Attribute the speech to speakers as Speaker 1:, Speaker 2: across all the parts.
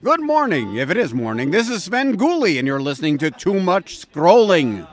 Speaker 1: Good morning, if it is morning. This is Sven Gooley, and you're listening to Too Much Scrolling.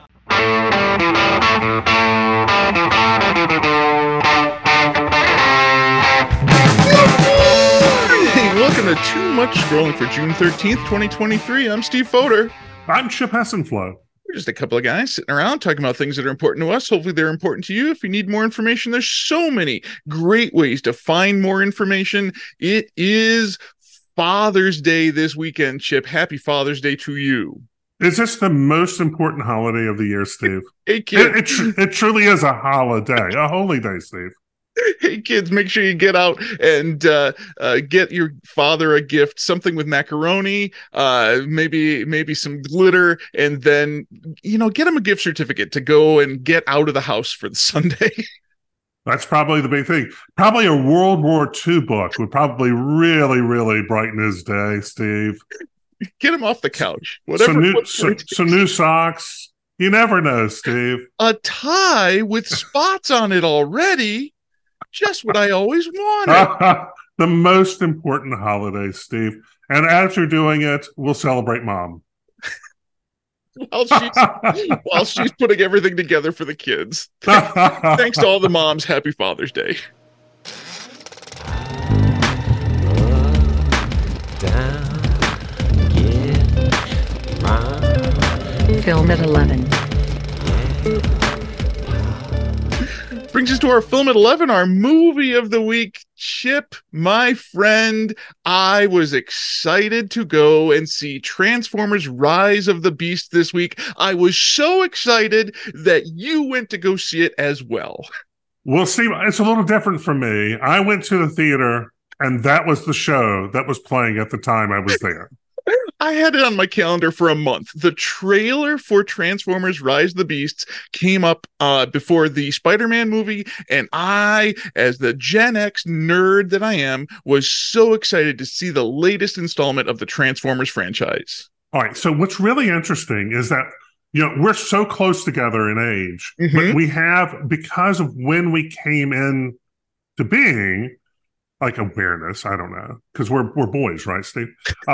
Speaker 2: Welcome to Too Much Scrolling for June 13th, 2023. I'm Steve Fodor.
Speaker 3: I'm Chip Hessenflow.
Speaker 2: We're just a couple of guys sitting around talking about things that are important to us. Hopefully they're important to you. If you need more information, there's so many great ways to find more information. It is Father's Day this weekend, Chip. Happy Father's Day to you.
Speaker 3: Is this the most important holiday of the year, Steve?
Speaker 2: Hey, kid.
Speaker 3: It truly is a holiday, a holy day, Steve.
Speaker 2: Hey, kids, make sure you get out and get your father a gift, something with macaroni, maybe some glitter, and then, get him a gift certificate to go and get out of the house for the Sunday.
Speaker 3: That's probably the big thing. Probably a World War II book would probably really, really brighten his day, Steve.
Speaker 2: Get him off the couch. Whatever.
Speaker 3: Some new socks. You never know, Steve.
Speaker 2: A tie with spots on it already. Just what I always wanted.
Speaker 3: The most important holiday, Steve. And as you're doing it, we'll celebrate Mom.
Speaker 2: while she's putting everything together for the kids. Thanks to all the moms. Happy Father's Day.
Speaker 4: Film at 11.
Speaker 2: Brings us to our Film at 11, our movie of the week. Chip, my friend, I was excited to go and see Transformers Rise of the Beast this week. I was so excited that you went to go see it as well.
Speaker 3: Well, Steve, it's a little different for me. I went to the theater, and that was the show that was playing at the time I was there.
Speaker 2: I had it on my calendar for a month. The trailer for Transformers Rise of the Beasts came up before the Spider-Man movie, and I, as the Gen X nerd that I am, was so excited to see the latest installment of the Transformers franchise.
Speaker 3: All right, so what's really interesting is that, we're so close together in age, but we have, because of when we came in to being, like awareness, I don't know, because we're boys, right, Steve?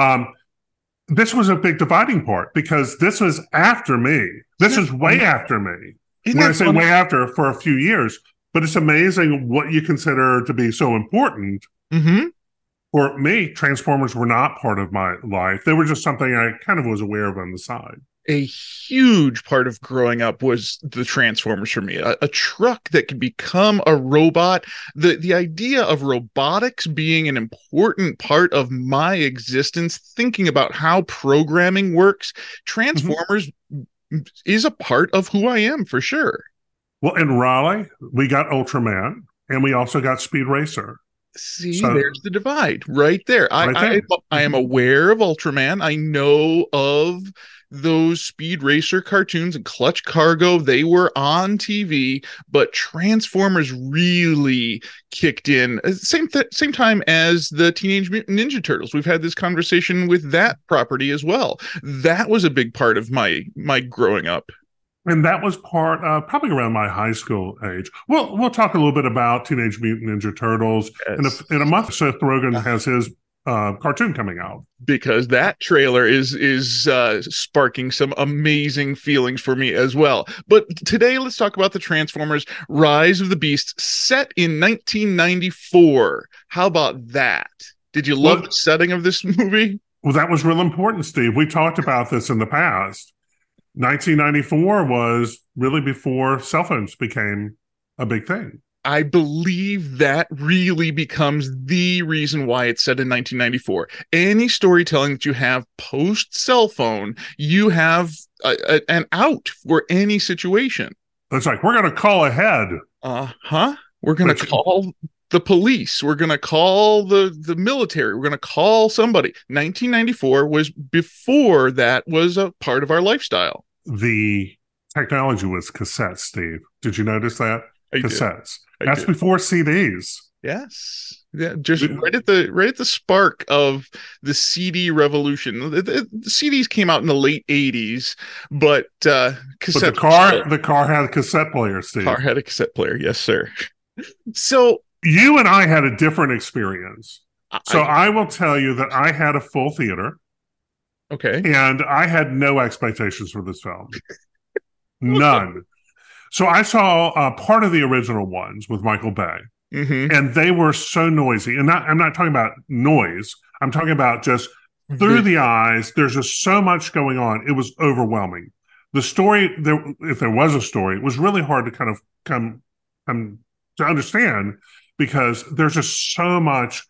Speaker 3: This was a big dividing part because this was after me. This is way after me. When I say way after, for a few years. But it's amazing what you consider to be so important.
Speaker 2: Mm-hmm.
Speaker 3: For me, Transformers were not part of my life. They were just something I kind of was aware of on the side.
Speaker 2: A huge part of growing up was the Transformers for me. A truck that could become a robot. The idea of robotics being an important part of my existence, thinking about how programming works, Transformers is a part of who I am for sure.
Speaker 3: Well, in Raleigh, we got Ultraman, and we also got Speed Racer.
Speaker 2: See, there's the divide right there. I am aware of Ultraman. I know of those Speed Racer cartoons and Clutch Cargo. They were on TV, but Transformers really kicked in same time as the Teenage Mutant Ninja Turtles. We've had this conversation with that property as well. That was a big part of my growing up.
Speaker 3: And that was part, probably around my high school age. We'll talk a little bit about Teenage Mutant Ninja Turtles. Yes. In a month, Seth Rogen has his cartoon coming out.
Speaker 2: Because that trailer is sparking some amazing feelings for me as well. But today, let's talk about the Transformers Rise of the Beast, set in 1994. How about that? Did you love the setting of this movie?
Speaker 3: Well, that was real important, Steve. We talked about this in the past. 1994 was really before cell phones became a big thing.
Speaker 2: I believe that really becomes the reason why it's set in 1994. Any storytelling that you have post cell phone, you have an out for any situation.
Speaker 3: It's like, we're going to call ahead.
Speaker 2: We're going to call the police. We're going to call the military. We're going to call somebody. 1994 was before that was a part of our lifestyle.
Speaker 3: The technology was cassettes, Steve. Did you notice that? Cassettes. That's before CDs.
Speaker 2: Yes. Yeah, just right at the spark of the CD revolution. The CDs came out in the late 80s, but cassette.
Speaker 3: But the car had a cassette player, Steve.
Speaker 2: Car had a cassette player, yes, sir. So
Speaker 3: you and I had a different experience. So I will tell you that I had a full theater.
Speaker 2: Okay.
Speaker 3: And I had no expectations for this film. None. So I saw part of the original ones with Michael Bay.
Speaker 2: Mm-hmm.
Speaker 3: And they were so noisy. And I'm not talking about noise. I'm talking about just through the eyes. There's just so much going on. It was overwhelming. The story, if there was a story, it was really hard to kind of come to understand because there's just so much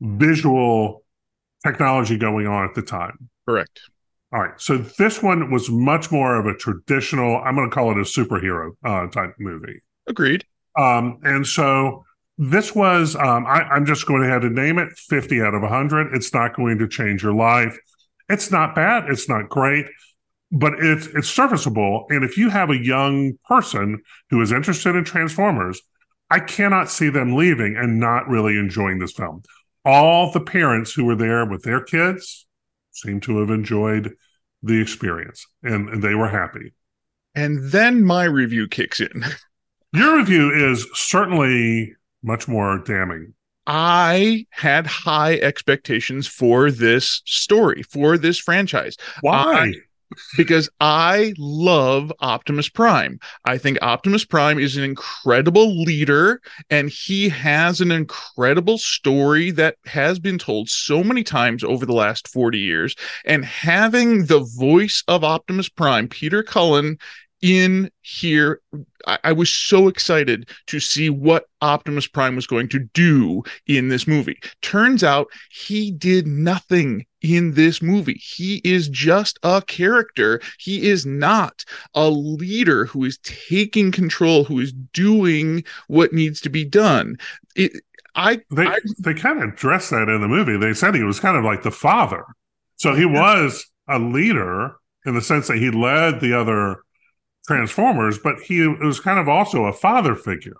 Speaker 3: visual technology going on at the time.
Speaker 2: Correct.
Speaker 3: All right. So this one was much more of a traditional, I'm going to call it a superhero type movie.
Speaker 2: Agreed.
Speaker 3: And so this was, I'm just going ahead and name it 50 out of 100. It's not going to change your life. It's not bad. It's not great, but it's serviceable. And if you have a young person who is interested in Transformers, I cannot see them leaving and not really enjoying this film. All the parents who were there with their kids seem to have enjoyed the experience and they were happy.
Speaker 2: And then my review kicks in.
Speaker 3: Your review is certainly much more damning.
Speaker 2: I had high expectations for this story, for this franchise.
Speaker 3: Why?
Speaker 2: Because I love Optimus Prime. I think Optimus Prime is an incredible leader, and he has an incredible story that has been told so many times over the last 40 years. And having the voice of Optimus Prime, Peter Cullen, in here, I was so excited to see what Optimus Prime was going to do in this movie. Turns out he did nothing in this movie. He is just a character. He is not a leader who is taking control, who is doing what needs to be done. They
Speaker 3: kind of addressed that in the movie. They said he was kind of like the father. So he was a leader in the sense that he led the other Transformers, but he was kind of also a father figure.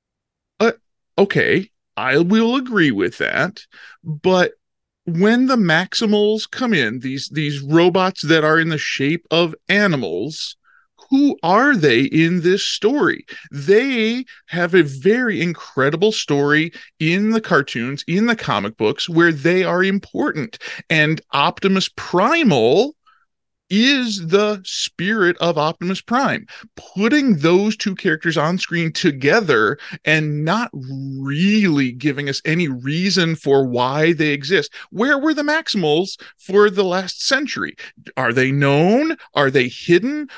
Speaker 2: Okay, I will agree with that. But when the Maximals come in, these robots that are in the shape of animals, who are they in this story? They have a very incredible story in the cartoons, in the comic books, where they are important. And Optimus Primal is the spirit of Optimus Prime. Putting those two characters on screen together and not really giving us any reason for why they exist. Where were the Maximals for the last century? Are they known? Are they hidden?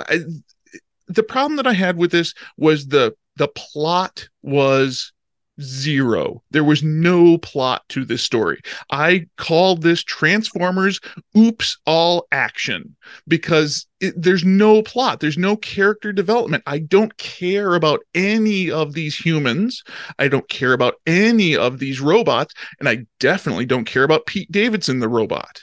Speaker 2: The problem that I had with this was the plot was zero. There was no plot to this story. I called this Transformers Oops All Action because there's no plot. There's no character development. I don't care about any of these humans. I don't care about any of these robots. And I definitely don't care about Pete Davidson, the robot.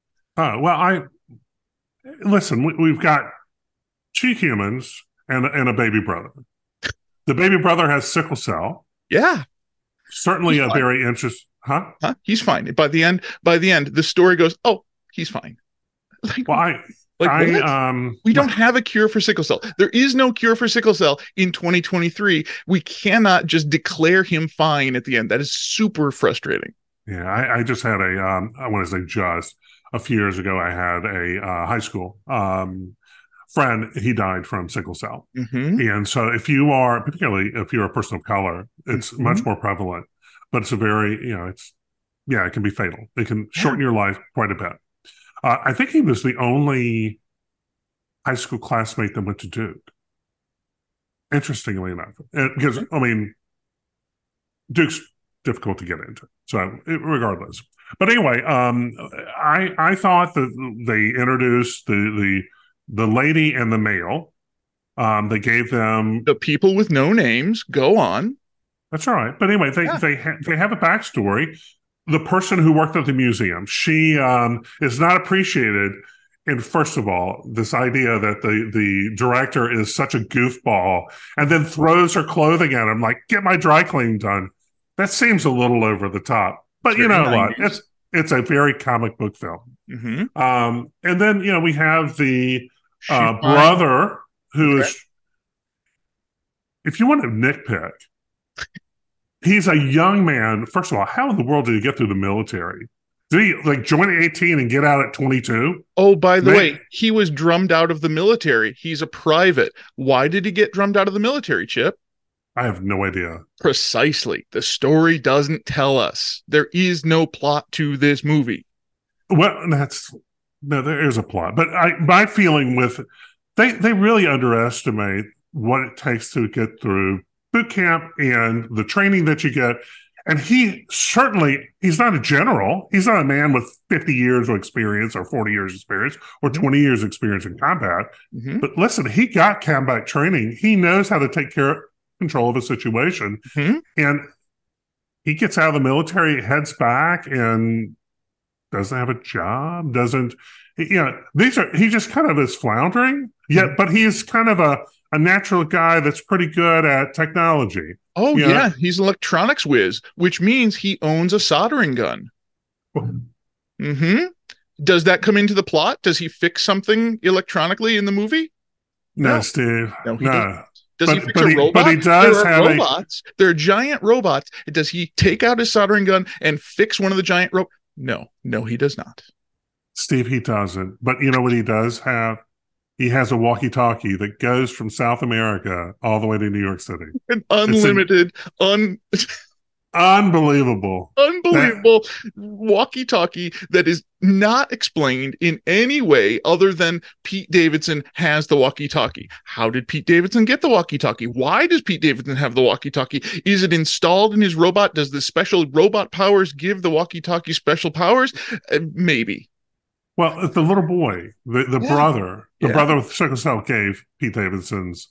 Speaker 3: Listen, we've got two humans and a baby brother. The baby brother has sickle cell.
Speaker 2: Yeah.
Speaker 3: Certainly a very interesting,
Speaker 2: He's fine. By the end, the story goes, oh, he's fine. We don't have a cure for sickle cell. There is no cure for sickle cell in 2023. We cannot just declare him fine at the end. That is super frustrating.
Speaker 3: Yeah, I just had a few years ago, I had a high school friend. He died from sickle cell.
Speaker 2: Mm-hmm.
Speaker 3: And so particularly if you're a person of color, it's mm-hmm. much more prevalent, but it's a very, it can be fatal. It can shorten your life quite a bit. I think he was the only high school classmate that went to Duke. Interestingly enough, because Duke's difficult to get into. So regardless, but anyway, I thought that they introduced the lady and the male. They gave them
Speaker 2: the people with no names. Go on.
Speaker 3: That's all right. But anyway, they have a backstory. The person who worked at the museum, she is not appreciated. And first of all, this idea that the director is such a goofball and then throws her clothing at him, like, get my dry cleaning done. That seems a little over the top. But you know 90s. What? It's a very comic book film.
Speaker 2: Mm-hmm.
Speaker 3: And then, we have the brother who is, if you want to nitpick, he's a young man. First of all, how in the world did he get through the military? Did he like join at 18 and get out at 22?
Speaker 2: Oh, by the way, he was drummed out of the military. He's a private. Why did he get drummed out of the military, Chip?
Speaker 3: I have no idea.
Speaker 2: Precisely. The story doesn't tell us. There is no plot to this movie.
Speaker 3: Well, there is a plot, but my feeling with they really underestimate what it takes to get through boot camp and the training that you get. And he's not a general. He's not a man with 50 years of experience or 40 years experience or 20 years experience in combat. Mm-hmm. But listen, he got combat training. He knows how to take control of a situation. Mm-hmm. And he gets out of the military, heads back, and doesn't have a job, he just kind of is floundering. But he's kind of a natural guy that's pretty good at technology.
Speaker 2: Oh, yeah. He's an electronics whiz, which means he owns a soldering gun. Mm-hmm. Does that come into the plot? Does he fix something electronically in the movie?
Speaker 3: No, Steve.
Speaker 2: No, he doesn't. Does he fix a robot?
Speaker 3: But he does have
Speaker 2: robots. There are giant robots. Does he take out his soldering gun and fix one of the giant robots? No, he does not.
Speaker 3: Steve, he doesn't. But you know what he does have? He has a walkie-talkie that goes from South America all the way to New York City.
Speaker 2: An unlimited,
Speaker 3: unbelievable
Speaker 2: walkie-talkie that is not explained in any way other than Pete Davidson has the walkie-talkie. How did Pete Davidson get the walkie-talkie? Why does Pete Davidson have the walkie-talkie? Is it installed in his robot? Does the special robot powers give the walkie-talkie special powers? Maybe.
Speaker 3: Well, the little boy, the brother with sickle cell gave Pete Davidson's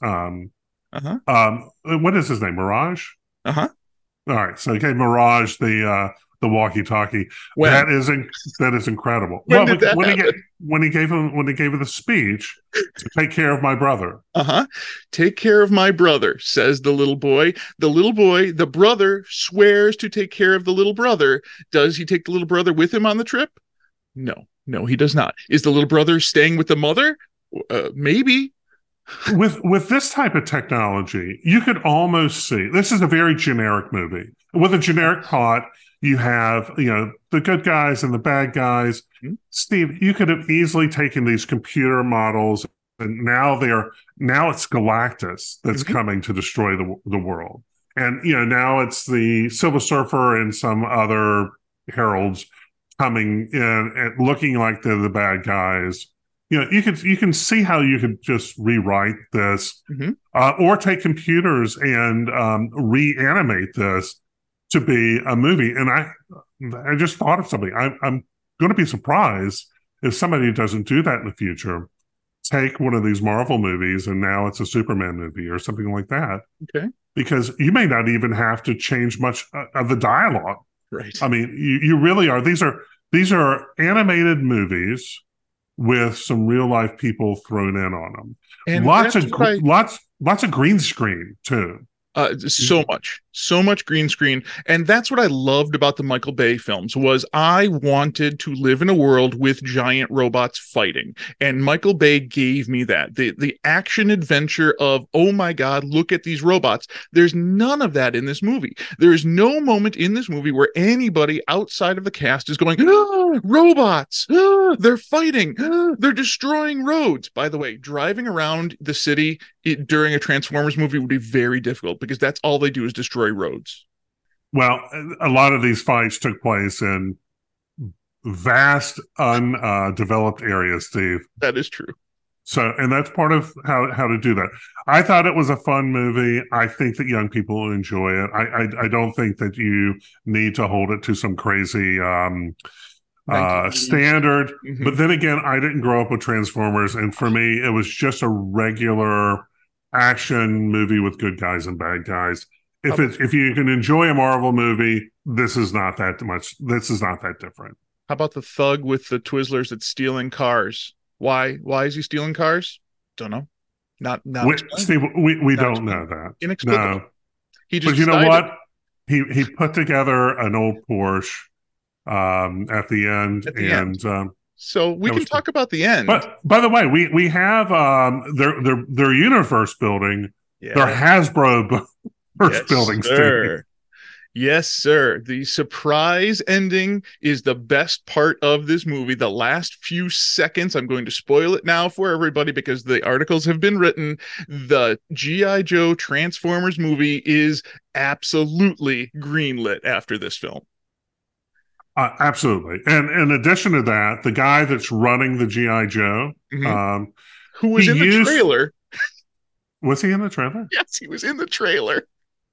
Speaker 3: what is his name? Mirage?
Speaker 2: Uh-huh.
Speaker 3: All right. So he gave Mirage the walkie-talkie. That is incredible.
Speaker 2: When he
Speaker 3: gave him the speech to take care of my brother.
Speaker 2: Uh-huh. Take care of my brother, says the little boy. The brother swears to take care of the little brother. Does he take the little brother with him on the trip? No, he does not. Is the little brother staying with the mother? Maybe.
Speaker 3: With this type of technology, you could almost see this is a very generic movie. With a generic plot, you have the good guys and the bad guys. Mm-hmm. Steve, you could have easily taken these computer models, and now it's Galactus that's mm-hmm. coming to destroy the world. And now it's the Silver Surfer and some other heralds coming in and looking like they're the bad guys. You can see how you could just rewrite this, mm-hmm. Or take computers and reanimate this to be a movie. And I just thought of something. I'm going to be surprised if somebody doesn't do that in the future. Take one of these Marvel movies and now it's a Superman movie or something like that.
Speaker 2: Okay,
Speaker 3: because you may not even have to change much of the dialogue.
Speaker 2: Right.
Speaker 3: I mean, you really are. These are animated movies with some real life people thrown in on them, and lots of green screen too. So much green screen. And that's what I loved about the Michael Bay films was I wanted to live in a world with giant robots fighting. And Michael Bay gave me that. The action adventure of, oh my God, look at these robots. There's none of that in this movie. There is no moment in this movie where anybody outside of the cast is going, robots, they're fighting, they're destroying roads. By the way, driving around the city during a Transformers movie would be very difficult because that's all they do is destroy roads. Well, a lot of these fights took place in vast, undeveloped areas, Steve. That is true. So, and that's part of how to do that. I thought it was a fun movie. I think that young people will enjoy it. I don't think that you need to hold it to some crazy standard. Mm-hmm. But then again, I didn't grow up with Transformers, and for me, it was just a regular action movie with good guys and bad guys. If you can enjoy a Marvel movie, this is not that much. This is not that different. How about the thug with the Twizzlers that's stealing cars? Why is he stealing cars? Don't know. Not Steve, we don't know that. Inexplicable. No. He just. But you know what? He put together an old Porsche at the end. So we can talk about the end. But by the way, we have their Universe building, their Hasbro building. Sir.
Speaker 2: Yes, sir. The surprise ending is the best part of this movie. The last few seconds, I'm going to spoil it now for everybody because the articles have been written. The G.I. Joe Transformers movie is absolutely greenlit after this film.
Speaker 3: Absolutely. And in addition to that, the guy that's running the G.I. Joe,
Speaker 2: who was in the trailer.
Speaker 3: Was he in the trailer?
Speaker 2: Yes, he was in the trailer.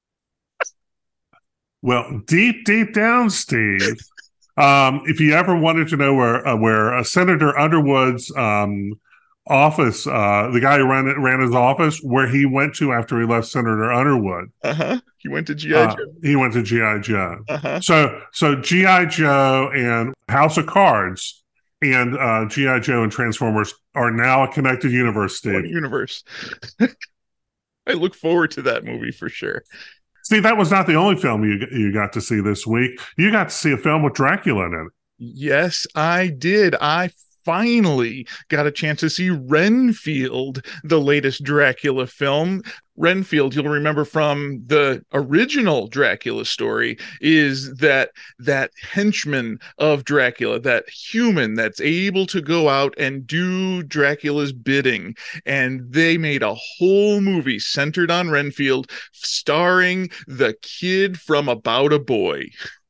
Speaker 3: Well, deep down, Steve, if you ever wanted to know where Senator Underwood's office, the guy who ran his office, where he went to after he left Senator Underwood.
Speaker 2: He went to G.I. Joe.
Speaker 3: He went to G.I. Joe. So G.I. Joe and House of Cards and G.I. Joe and Transformers are now a connected universe, Steve.
Speaker 2: One universe. I look forward to that movie for sure.
Speaker 3: See, that was not the only film you got to see this week. You got to see a film with Dracula in it.
Speaker 2: Yes, I did. I finally got a chance to see Renfield, the latest Dracula film. Renfield, you'll remember from the original Dracula story, is that henchman of Dracula, that human that's able to go out and do Dracula's bidding. And they made a whole movie centered on Renfield, starring the kid from About a Boy.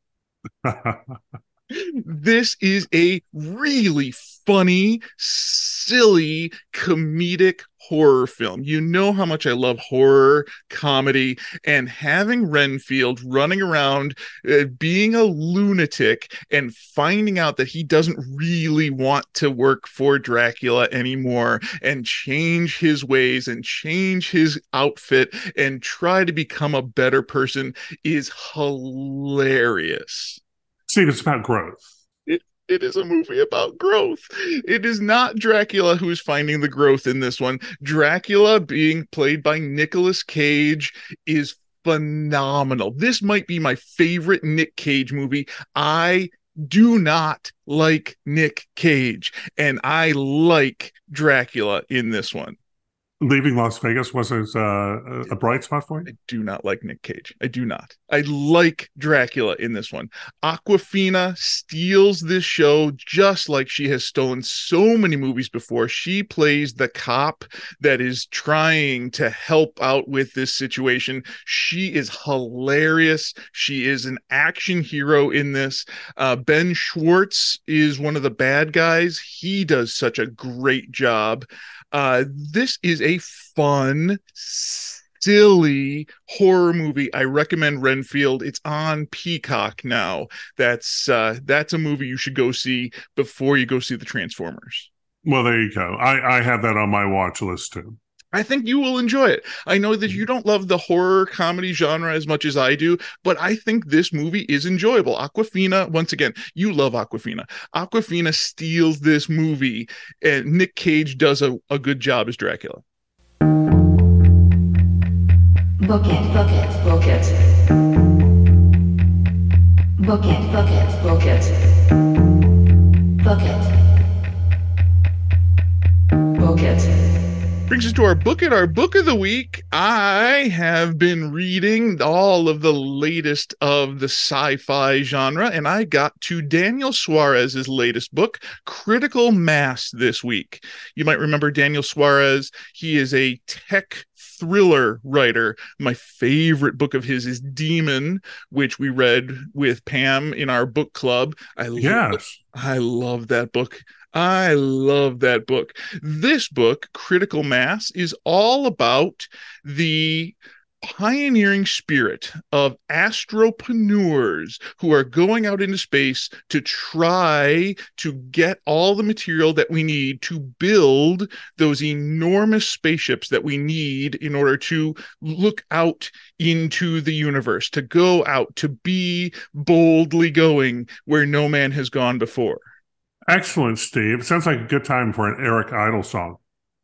Speaker 2: This is a really funny, silly, comedic horror film. You know how much I love horror comedy, and having Renfield running around being a lunatic and finding out that he doesn't really want to work for Dracula anymore and change his ways and change his outfit and try to become a better person is hilarious.
Speaker 3: See, it's about growth.
Speaker 2: It is a movie about growth. It is not Dracula who's finding the growth in this one. Dracula, being played by Nicolas Cage, is phenomenal. This might be my favorite Nick Cage movie. I do not like Nick Cage, and I like Dracula in this one.
Speaker 3: Leaving Las Vegas wasn't a bright spot for you?
Speaker 2: I do not like Nick Cage. I do not. I like Dracula in this one. Awkwafina steals this show just like she has stolen so many movies before. She plays the cop that is trying to help out with this situation. She is hilarious. She is an action hero in this. Ben Schwartz is one of the bad guys. He does such a great job. This is a fun, silly horror movie. I recommend Renfield. It's on Peacock now. That's a movie you should go see before you go see the Transformers.
Speaker 3: Well, there you go. I have that on my watch list too.
Speaker 2: I think you will enjoy it. I know that you don't love the horror comedy genre as much as I do, but I think this movie is enjoyable. Awkwafina, once again, you love Awkwafina. Awkwafina steals this movie, and Nick Cage does a good job as Dracula.
Speaker 5: Book it, book it, book it. Book it, book it, book it. Book it. Book it.
Speaker 2: Brings us to our book of the week. I have been reading all of the latest of the sci-fi genre, and I got to Daniel Suarez's latest book, Critical Mass, this week. You might remember Daniel Suarez. He is a tech thriller writer. My favorite book of his is Demon, which we read with Pam in our book club. I love that book. I love that book. This book, Critical Mass, is all about the pioneering spirit of astropreneurs who are going out into space to try to get all the material that we need to build those enormous spaceships that we need in order to look out into the universe, to go out, to be boldly going where no man has gone before.
Speaker 3: Excellent, Steve. It sounds like a good time for an Eric Idle song.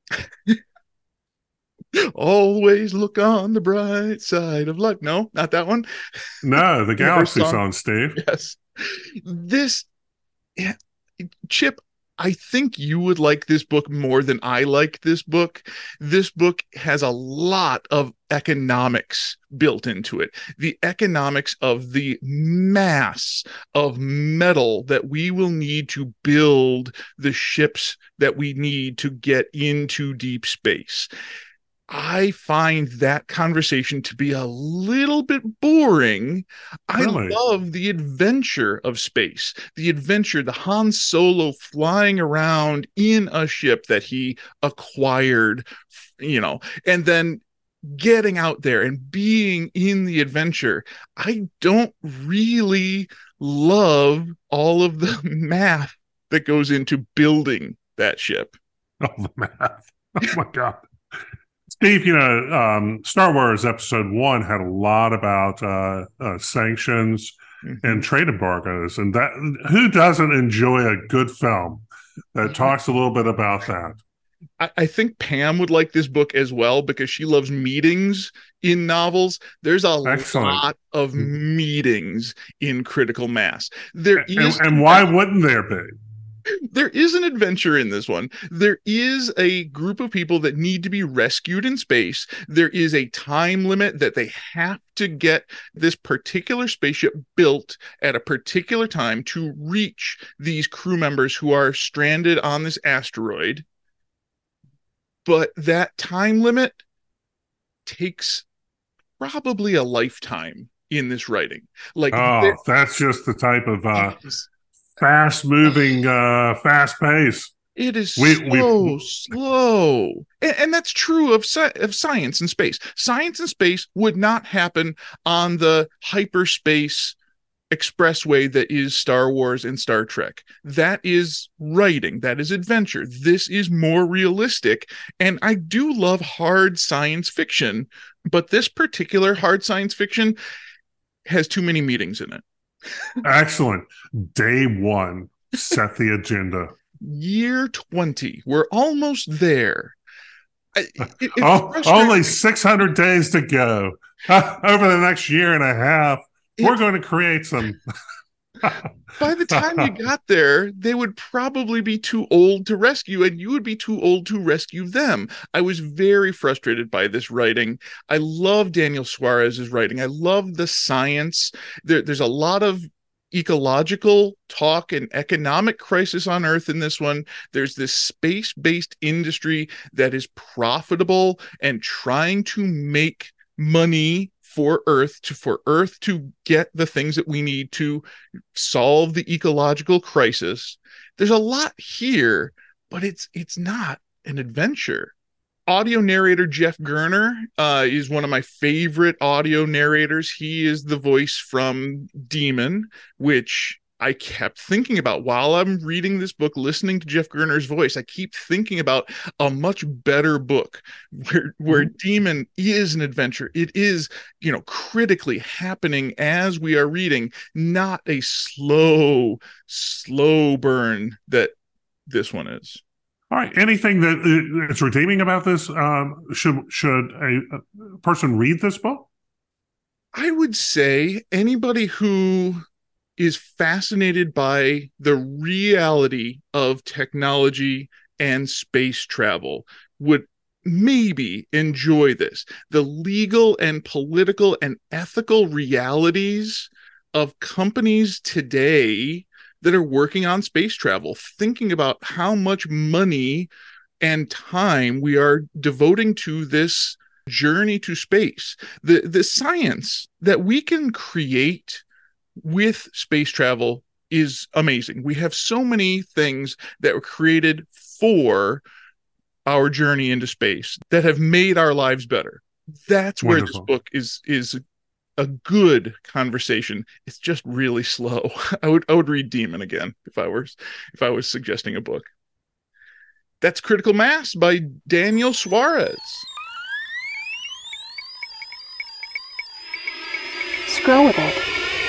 Speaker 2: Always look on the bright side of life. No, not that one.
Speaker 3: No, the Galaxy song, Steve.
Speaker 2: Yes. Chip, I think you would like this book more than I like this book. This book has a lot of economics built into it. The economics of the mass of metal that we will need to build the ships that we need to get into deep space. I find that conversation to be a little bit boring.
Speaker 3: Really?
Speaker 2: I love the adventure of space, the adventure, the Han Solo flying around in a ship that he acquired, and then getting out there and being in the adventure. I don't really love all of the math that goes into building that ship.
Speaker 3: Oh, the math. Oh, my God. Steve, Star Wars Episode 1 had a lot about sanctions and trade embargoes, and that who doesn't enjoy a good film that talks a little bit about that?
Speaker 2: I think Pam would like this book as well because she loves meetings in novels. There's a lot of meetings in Critical Mass.
Speaker 3: And why wouldn't there be?
Speaker 2: There is an adventure in this one. There is a group of people that need to be rescued in space. There is a time limit that they have to get this particular spaceship built at a particular time to reach these crew members who are stranded on this asteroid. But that time limit takes probably a lifetime in this writing.
Speaker 3: That's just the type of fast-moving, fast pace.
Speaker 2: It is slow. And that's true of science and space. Science and space would not happen on the hyperspace expressway that is Star Wars and Star Trek. That is writing. That is adventure. This is more realistic. And I do love hard science fiction, but this particular hard science fiction has too many meetings in it.
Speaker 3: Excellent. Day 1, set the agenda.
Speaker 2: Year 20. We're almost there.
Speaker 3: Only 600 days to go. Over the next year and a half, we're going to create some.
Speaker 2: By the time you got there, they would probably be too old to rescue, and you would be too old to rescue them. I was very frustrated by this writing. I love Daniel Suarez's writing. I love the science. There's a lot of ecological talk and economic crisis on Earth in this one. There's this space-based industry that is profitable and trying to make money for Earth to get the things that we need to solve the ecological crisis. There's a lot here, but it's not an adventure. Audio narrator Jeff Gerner is one of my favorite audio narrators. He is the voice from Demon, which I kept thinking about while I'm reading this book, listening to Jeff Gerner's voice. I keep thinking about a much better book where Demon is an adventure. It is, critically happening as we are reading, not a slow burn that this one is.
Speaker 3: All right. Anything that is redeeming about this? Should a person read this book?
Speaker 2: I would say anybody who is fascinated by the reality of technology and space travel would maybe enjoy this. The legal and political and ethical realities of companies today that are working on space travel, thinking about how much money and time we are devoting to this journey to space. The science that we can create with space travel is amazing. We have so many things that were created for our journey into space that have made our lives better. That's where this book is a good conversation. It's just really slow. I would read Demon again if I was suggesting a book. That's Critical Mass by Daniel Suarez.
Speaker 4: Scroll with it.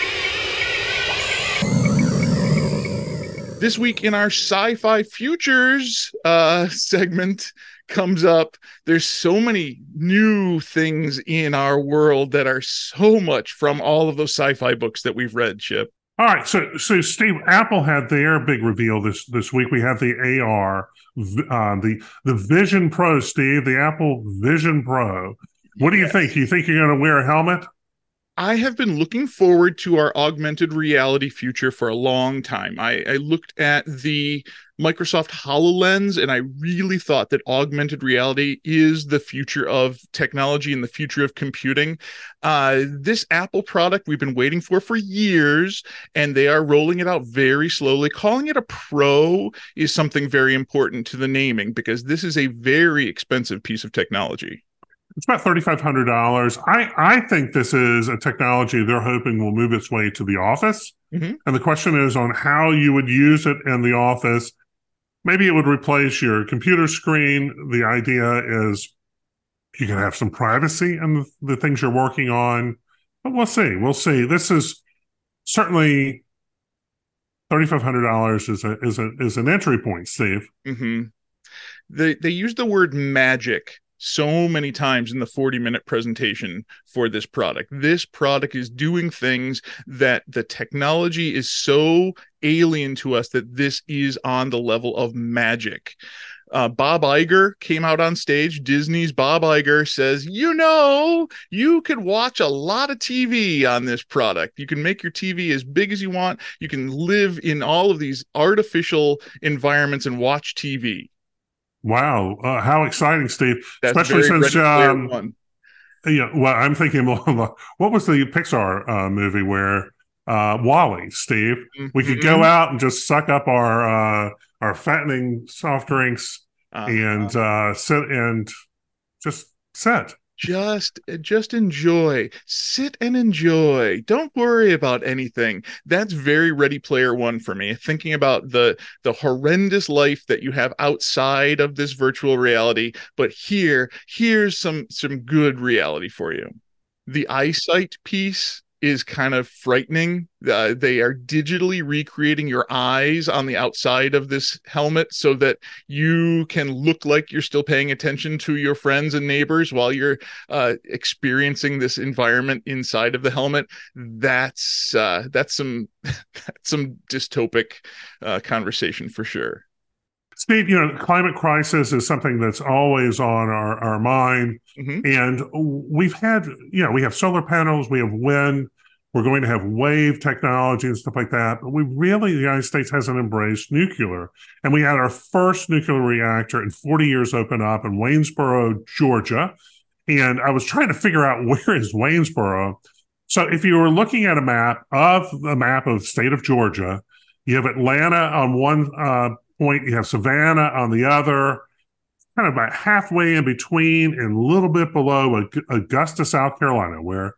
Speaker 2: This week in our Sci-Fi Futures segment comes up. There's so many new things in our world that are so much from all of those sci-fi books that we've read, Chip.
Speaker 3: All right, so Steve, Apple had their big reveal this week. We have the AR, the Vision Pro, Steve, the Apple Vision Pro. What do you think? You think you're going to wear a helmet?
Speaker 2: I have been looking forward to our augmented reality future for a long time. I looked at the Microsoft HoloLens, and I really thought that augmented reality is the future of technology and the future of computing. This Apple product we've been waiting for years, and they are rolling it out very slowly. Calling it a Pro is something very important to the naming, because this is a very expensive piece of technology.
Speaker 3: It's about $3,500. I think this is a technology they're hoping will move its way to the office.
Speaker 2: Mm-hmm.
Speaker 3: And the question is on how you would use it in the office. Maybe it would replace your computer screen. The idea is you can have some privacy in the things you're working on. But we'll see. We'll see. This is certainly $3,500 is an entry point, Steve.
Speaker 2: Mm-hmm. They use the word magic so many times in the 40-minute presentation for this product. This product is doing things that the technology is so alien to us that this is on the level of magic. Bob Iger came out on stage. Disney's Bob Iger says, you could watch a lot of TV on this product. You can make your TV as big as you want. You can live in all of these artificial environments and watch TV.
Speaker 3: Wow, how exciting, Steve!
Speaker 2: That's
Speaker 3: especially since
Speaker 2: well,
Speaker 3: I'm thinking, what was the Pixar movie where WALL-E, Steve? Mm-hmm. We could go out and just suck up our fattening soft drinks and sit and just sit.
Speaker 2: Just enjoy. Sit and enjoy. Don't worry about anything. That's very Ready Player One for me. Thinking about the horrendous life that you have outside of this virtual reality, but here's some good reality for you. The eyesight piece is kind of frightening. They are digitally recreating your eyes on the outside of this helmet so that you can look like you're still paying attention to your friends and neighbors while you're experiencing this environment inside of the helmet. That's some dystopic conversation for sure.
Speaker 3: Steve, climate crisis is something that's always on our mind. Mm-hmm. And we have solar panels, we have wind, we're going to have wave technology and stuff like that. But the United States hasn't embraced nuclear. And we had our first nuclear reactor in 40 years open up in Waynesboro, Georgia. And I was trying to figure out where is Waynesboro. So if you were looking at a map of the state of Georgia, you have Atlanta on one point, you have Savannah on the other, kind of about halfway in between and a little bit below Augusta, South Carolina, where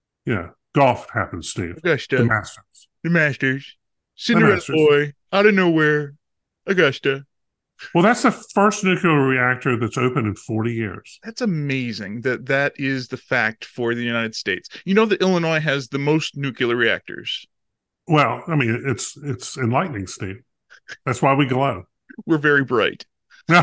Speaker 3: golf happens, Steve.
Speaker 2: Augusta.
Speaker 3: The
Speaker 2: Masters. Cinderella boy out of nowhere. Augusta.
Speaker 3: Well, that's the first nuclear reactor that's open in 40 years.
Speaker 2: That's amazing that is the fact for the United States. You know that Illinois has the most nuclear reactors.
Speaker 3: Well, I mean, it's enlightening, Steve. That's why we glow.
Speaker 2: We're very bright.
Speaker 3: Well,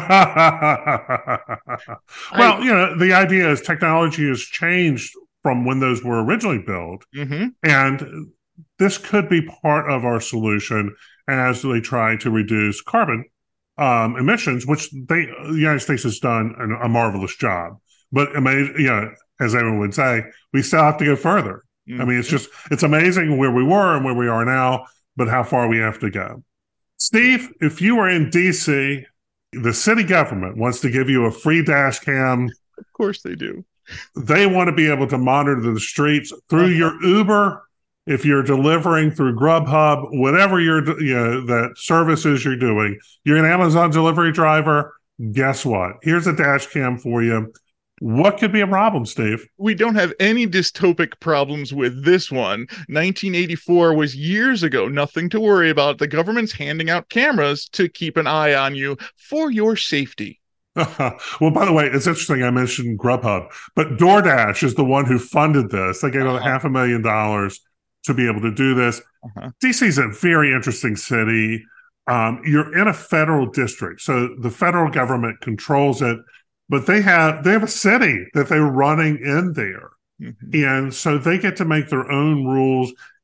Speaker 3: the idea is technology has changed from when those were originally built. Mm-hmm. And this could be part of our solution as they try to reduce carbon emissions, which the United States has done a marvelous job. But as everyone would say, we still have to go further. Mm-hmm. I mean, it's amazing where we were and where we are now, but how far we have to go. Steve, if you were in D.C., the city government wants to give you a free dash cam.
Speaker 2: Of course they do.
Speaker 3: They want to be able to monitor the streets through your Uber, if you're delivering through Grubhub, whatever that services you're doing. You're an Amazon delivery driver. Guess what? Here's a dash cam for you. What could be a problem, Steve?
Speaker 2: We don't have any dystopic problems with this one. 1984 was years ago. Nothing to worry about. The government's handing out cameras to keep an eye on you for your safety.
Speaker 3: Well, by the way, it's interesting I mentioned Grubhub, but DoorDash is the one who funded this. They gave them $500,000 to be able to do this. DC is a very interesting city. You're in a federal district, so the federal government controls it. But they have a city that they're running in there. Mm-hmm. And so they get to make their own rules.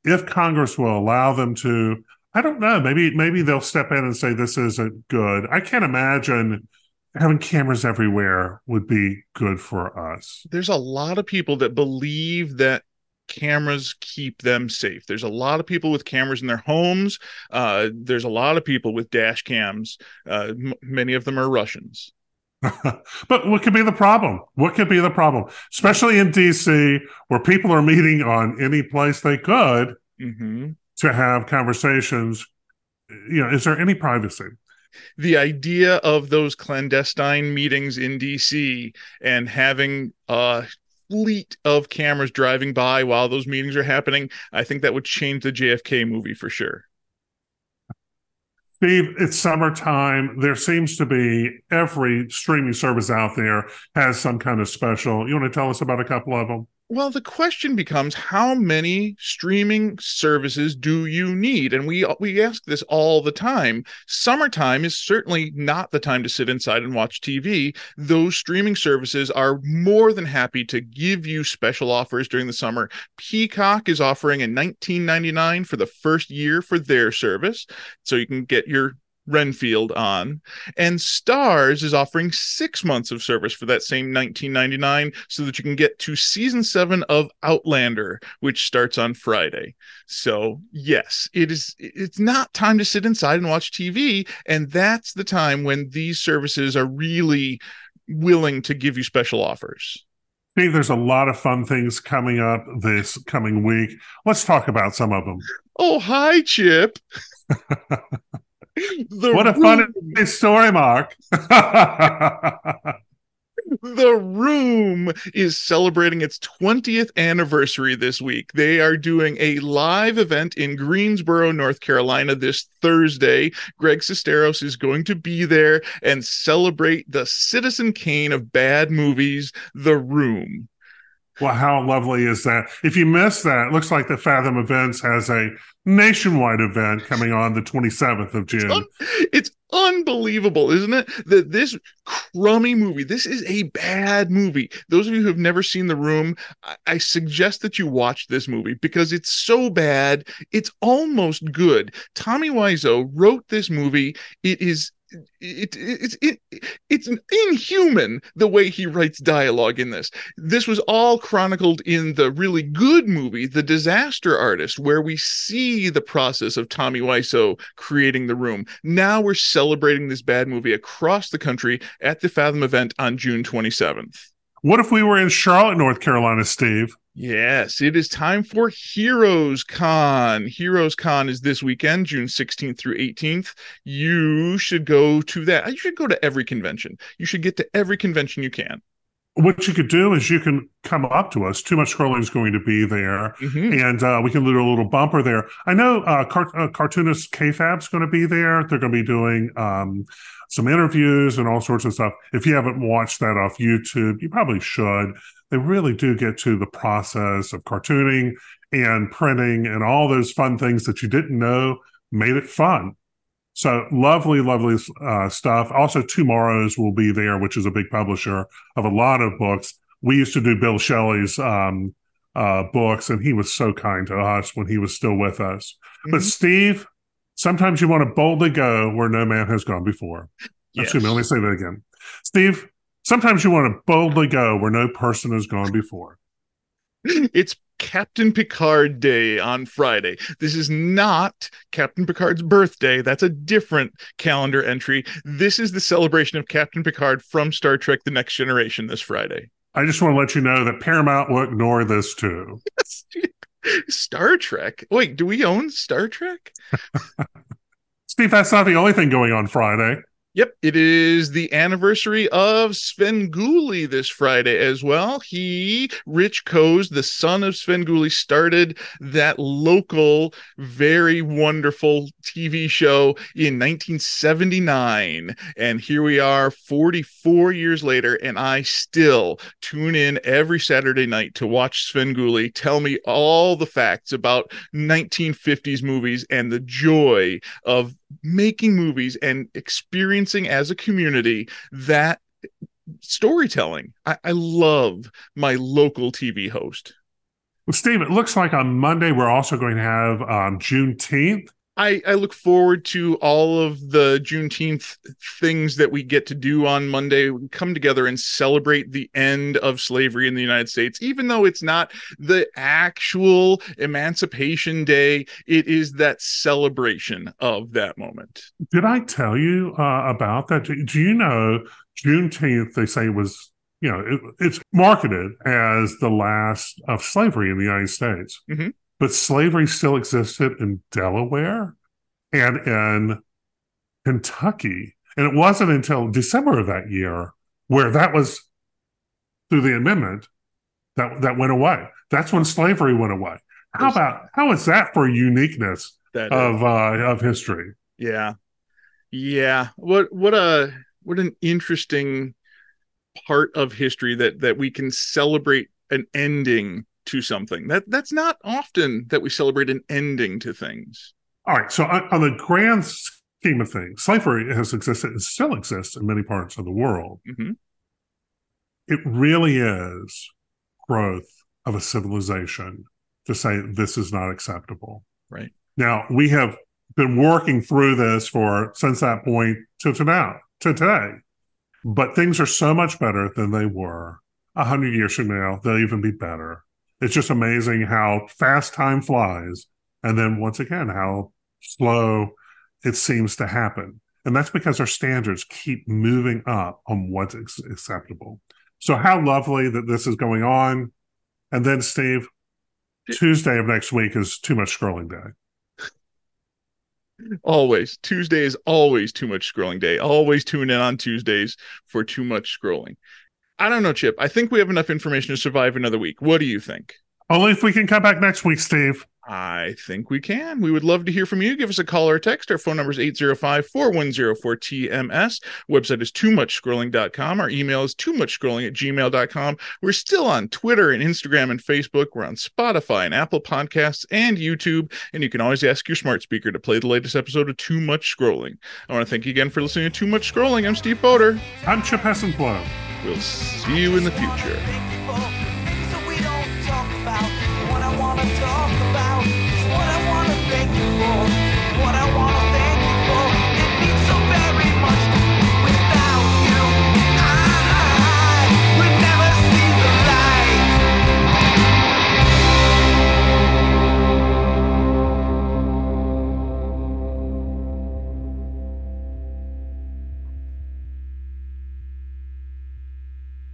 Speaker 3: if Congress will allow them to, I don't know, maybe they'll step in and say this isn't good. I can't imagine having cameras everywhere would be good for us.
Speaker 2: There's a lot of people that believe that cameras keep them safe. There's a lot of people with cameras in their homes. There's a lot of people with dash cams. Many of them are Russians.
Speaker 3: But what could be the problem? What could be the problem? Especially in DC, where people are meeting on any place they could to have conversations. Is there any privacy?
Speaker 2: The idea of those clandestine meetings in DC and having a fleet of cameras driving by while those meetings are happening, I think that would change the JFK movie for sure.
Speaker 3: Steve, it's summertime. There seems to be every streaming service out there has some kind of special. You want to tell us about a couple of them?
Speaker 2: Well, the question becomes, how many streaming services do you need? And we ask this all the time. Summertime is certainly not the time to sit inside and watch TV. Those streaming services are more than happy to give you special offers during the summer. Peacock is offering a $19.99 for the first year for their service, so you can get your Renfield on, and Starz is offering 6 months of service for that same $19.99 so that you can get to season 7 of Outlander, which starts on Friday. So yes, it's not time to sit inside and watch TV, and that's the time when these services are really willing to give you special offers.
Speaker 3: Steve, there's a lot of fun things coming up this coming week. Let's talk about some of them.
Speaker 2: Oh, hi, Chip.
Speaker 3: What a funny story, Mark.
Speaker 2: The Room is celebrating its 20th anniversary this week. They are doing a live event in Greensboro, North Carolina this Thursday. Greg Sesteros is going to be there and celebrate the Citizen Kane of bad movies, The Room.
Speaker 3: Well, how lovely is that? If you missed that, it looks like the Fathom Events has a nationwide event coming on the 27th of June.
Speaker 2: It's unbelievable, isn't it? That this crummy movie, this is a bad movie. Those of you who have never seen The Room, I suggest that you watch this movie because it's so bad, it's almost good. Tommy Wiseau wrote this movie. It's inhuman the way he writes dialogue in this. This was all chronicled in the really good movie, The Disaster Artist, where we see the process of Tommy Wiseau creating The Room. Now we're celebrating this bad movie across the country at the Fathom event on June 27th.
Speaker 3: What if we were in Charlotte, North Carolina, Steve?
Speaker 2: Yes, it is time for Heroes Con. Heroes Con is this weekend, June 16th through 18th. You should go to that. You should go to every convention. You should get to every convention you can.
Speaker 3: What you could do is you can come up to us. Too Much Scrolling is going to be there, and we can do a little bumper there. I know cartoonist KFAB's going to be there. They're going to be doing some interviews and all sorts of stuff. If you haven't watched that off YouTube, you probably should. They really do get to the process of cartooning and printing and all those fun things that you didn't know made it fun. So lovely, lovely stuff. Also, Tomorrow's will be there, which is a big publisher of a lot of books. We used to do Bill Shelley's books, and he was so kind to us when he was still with us. But Steve, sometimes you want to boldly go where no man has gone before.
Speaker 2: Yes.
Speaker 3: Excuse me, let me say that again. Steve, sometimes you want to boldly go where no person has gone before.
Speaker 2: It's Captain Picard Day on Friday. This is not Captain Picard's birthday. That's a different calendar entry. This is the celebration of Captain Picard from Star Trek The Next Generation this Friday.
Speaker 3: I just want to let you know that Paramount will ignore this too.
Speaker 2: Star Trek? Wait, do we own Star Trek?
Speaker 3: Steve, that's not the only thing going on Friday.
Speaker 2: Yep, it is the anniversary of Svengoolie this Friday as well. Rich Koz, the son of Svengoolie, started that local, very wonderful TV show in 1979. And here we are 44 years later, and I still tune in every Saturday night to watch Svengoolie tell me all the facts about 1950s movies and the joy of making movies and experiencing as a community that storytelling. I love my local TV host.
Speaker 3: Well, Steve, it looks like on Monday we're also going to have Juneteenth.
Speaker 2: I look forward to all of the Juneteenth things that we get to do on Monday. We come together and celebrate the end of slavery in the United States, even though it's not the actual Emancipation Day. It is that celebration of that moment.
Speaker 3: Did I tell you about that? Do you know Juneteenth, they say, was, it's marketed as the last of slavery in the United States.
Speaker 2: Mm-hmm.
Speaker 3: But slavery still existed in Delaware and in Kentucky. And it wasn't until December of that year where that was, through the amendment, that went away. That's when slavery went away. How is that for uniqueness of history?
Speaker 2: Yeah. Yeah. What an interesting part of history that we can celebrate an ending to something. That's not often that we celebrate an ending to things.
Speaker 3: All right. So on the grand scheme of things, slavery has existed and still exists in many parts of the world.
Speaker 2: Mm-hmm.
Speaker 3: It really is growth of a civilization to say this is not acceptable.
Speaker 2: Right.
Speaker 3: Now, we have been working through this since that point to today. But things are so much better than they were. 100 years from now, they'll even be better. It's just amazing how fast time flies. And then once again, how slow it seems to happen. And that's because our standards keep moving up on what's acceptable. So how lovely that this is going on. And then, Steve, Tuesday of next week is Too Much Scrolling Day.
Speaker 2: Always. Tuesday is always Too Much Scrolling Day. Always tune in on Tuesdays for Too Much Scrolling. I don't know, Chip. I think we have enough information to survive another week. What do you think?
Speaker 3: Only if we can come back next week, Steve.
Speaker 2: I think we can. We would love to hear from you. Give us a call or a text. Our phone number is 805-410-4TMS. Website is toomuchscrolling.com. Our email is toomuchscrolling@gmail.com. We're still on Twitter and Instagram and Facebook. We're on Spotify and Apple Podcasts and YouTube. And you can always ask your smart speaker to play the latest episode of Too Much Scrolling. I want to thank you again for listening to Too Much Scrolling. I'm Steve Boder.
Speaker 3: I'm Chip Hessenflow.
Speaker 2: We'll see you in the future.
Speaker 6: What I want to talk about is what I want to thank you for. What I